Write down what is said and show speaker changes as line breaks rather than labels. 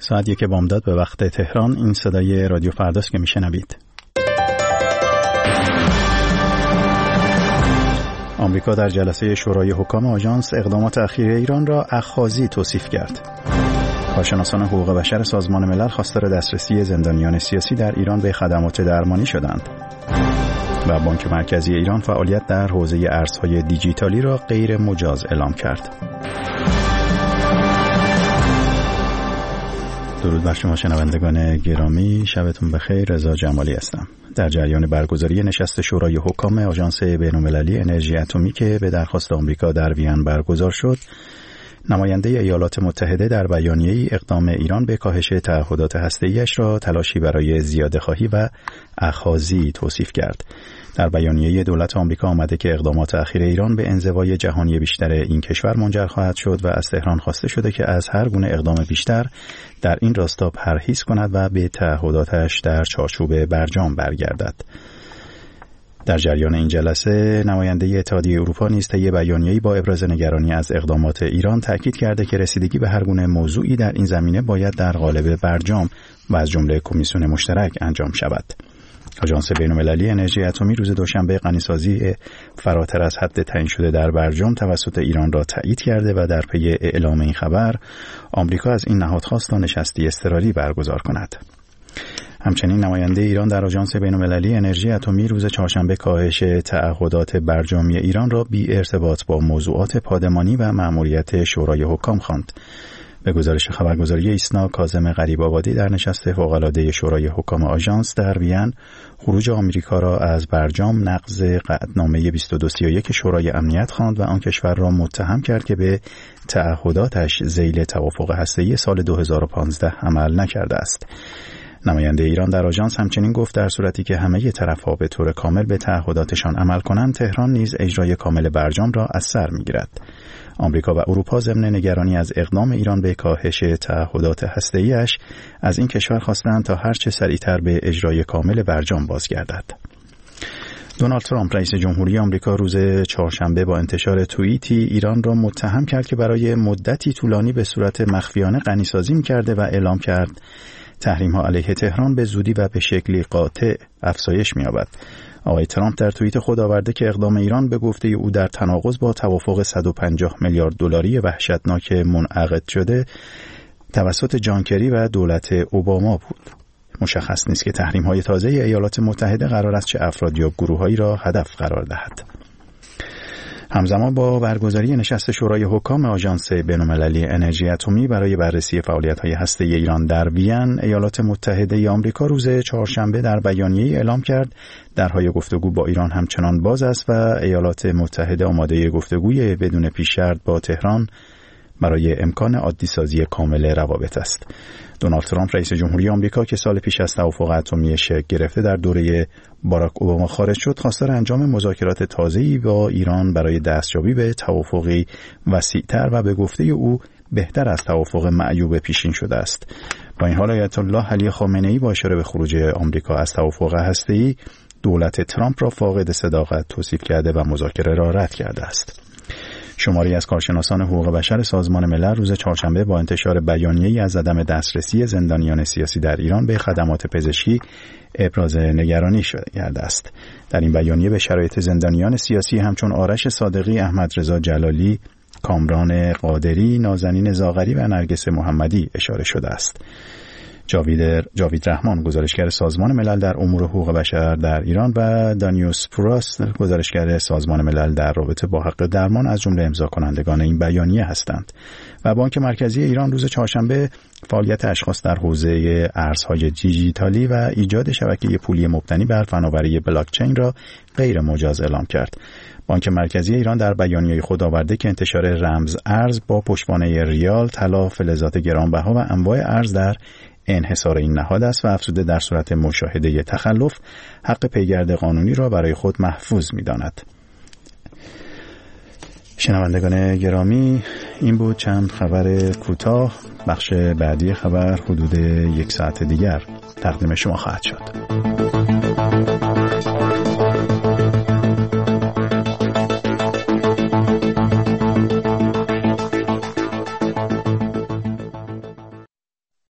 ساعت 1 بامداد به وقت تهران. این صدای رادیو فرداست که میشنوید. آمریکا در جلسه شورای حکام آژانس اقدامات اخیر ایران را اخاذی توصیف کرد. کارشناسان حقوق بشر سازمان ملل خواستار دسترسی زندانیان سیاسی در ایران به خدمات درمانی شدند. و بانک مرکزی ایران فعالیت در حوزه ارزهای دیجیتالی را غیر مجاز اعلام کرد. درود بر شما شنوندگان گرامی، شبتون بخیر. رضا جمالی هستم. در جریان برگزاری نشست شورای حکام آژانس بین‌المللی انرژی اتمی که به درخواست آمریکا در وین برگزار شد، نماینده ایالات متحده در بیانیه‌ای اقدام ایران به کاهش تعهدات هسته‌ای‌اش را تلاشی برای زیاده‌خواهی و اخاذی توصیف کرد. در بیانیه دولت آمریکا آمده که اقدامات اخیر ایران به انزوای جهانی بیشتر این کشور منجر خواهد شد و از تهران خواسته شده که از هر گونه اقدام بیشتر در این راستا پرهیز کند و به تعهداتش در چارچوب برجام برگردد. در جریان این جلسه نماینده اتحادیه اروپا نیز طی بیانیه‌ای با ابراز نگرانی از اقدامات ایران تاکید کرده که رسیدگی به هر گونه موضوعی در این زمینه باید در قالب برجام و از جمله کمیسیون مشترک انجام شود. آژانس بین‌المللی انرژی اتمی روز دوشنبه غنیسازی فراتر از حد تعیین شده در برجام توسط ایران را تایید کرده و در پی اعلام این خبر آمریکا از این نهاد خواست تا نشستی اضطراری برگزار کند. همچنین نماینده ایران در آژانس بین‌المللی انرژی اتمی روز چهارشنبه کاهش تعهدات برجامی ایران را بی ارتباط با موضوعات پادمانی و مأموریت شورای حکام خواند. به گزارش خبرگزاری ایسنا، کاظم غریب‌آبادی در نشست فوق‌العاده شورای حکام آژانس در وین خروج آمریکا را از برجام نقض قطعنامه 2231 شورای امنیت خواند و آن کشور را متهم کرد که به تعهداتش ذیل توافق هسته‌ای سال 2015 عمل نکرده است. نماینده ایران در آژانس همچنین گفت در صورتی که همه طرف‌ها به طور کامل به تعهداتشان عمل کنند، تهران نیز اجرای کامل برجام را از سر می‌گیرد. آمریکا و اروپا ضمن نگرانی از اقدام ایران به کاهش تعهدات هسته‌ای‌اش از این کشور خواستند تا هر چه سریعتر به اجرای کامل برجام بازگردد. دونالد ترامپ رئیس جمهوری آمریکا روز چهارشنبه با انتشار توییتی ایران را متهم کرد که برای مدتی طولانی به صورت مخفیانه غنیسازی می‌کرده و اعلام کرد تحریم‌ها علیه تهران به زودی و به شکلی قاطع افزایش می‌یابد. آقای ترامپ در توییت خود آورده که اقدام ایران به گفته او در تناقض با توافق 150 میلیارد دلاری وحشتناک منعقد شده توسط جان کری و دولت اوباما بود. مشخص نیست که تحریم‌های تازه ایالات متحده قرار است چه افراد یا گروه‌هایی را هدف قرار دهد. همزمان با برگزاری نشست شورای حکام آژانس بین‌المللی انرژی اتمی برای بررسی فعالیت‌های هسته‌ای ایران در وین، ایالات متحده آمریکا روز چهارشنبه در بیانیه‌ای اعلام کرد درهای گفتگو با ایران همچنان باز است و ایالات متحده آماده گفتگوی بدون پیش‌شرط با تهران برای امکان عادی‌سازی کامل روابط است. دونالد ترامپ رئیس جمهوری آمریکا که سال پیش از توافق اتمی شکل گرفته در دوره باراک اوباما خارج شد، خواستار انجام مذاکرات تازه‌ای با ایران برای دستیابی به توافقی وسیع‌تر و به گفته او بهتر از توافق معیوب پیشین شده است. با این حال آیت الله علی خامنه‌ای با اشاره به خروج آمریکا از توافق هسته‌ای دولت ترامپ را فاقد صداقت توصیف کرده و مذاکره را رد کرده است. شماری از کارشناسان حقوق بشر سازمان ملل روز چهارشنبه با انتشار بیانیه‌ای از عدم دسترسی زندانیان سیاسی در ایران به خدمات پزشکی ابراز نگرانی کرده است. در این بیانیه به شرایط زندانیان سیاسی همچون آرش صادقی، احمد رضا جلالی، کامران قادری، نازنین زاغری و نرگس محمدی اشاره شده است. جاوید رحمان، گزارشگر سازمان ملل در امور حقوق بشر در ایران، و دانیوس پوراس، گزارشگر سازمان ملل در رابطه با حق درمان از جمله امضا کنندگان این بیانیه هستند. و بانک مرکزی ایران روز چهارشنبه فعالیت اشخاص در حوزه ارزهای دیجیتالی و ایجاد شبکه پولی مبتنی بر فناوری بلاکچین را غیر مجاز اعلام کرد. بانک مرکزی ایران در بیانیه خود آورده که انتشار رمز ارز با پشتوانه ریال، طلا، فلزات گرانبها و انواع ارز در انحصار این نهاد است و افزوده در صورت مشاهده تخلف حق پیگرد قانونی را برای خود محفوظ می‌داند. شنوندگان گرامی، این بود چند خبر کوتاه. بخش بعدی خبر حدود 1 ساعت دیگر تقدیم شما خواهد شد.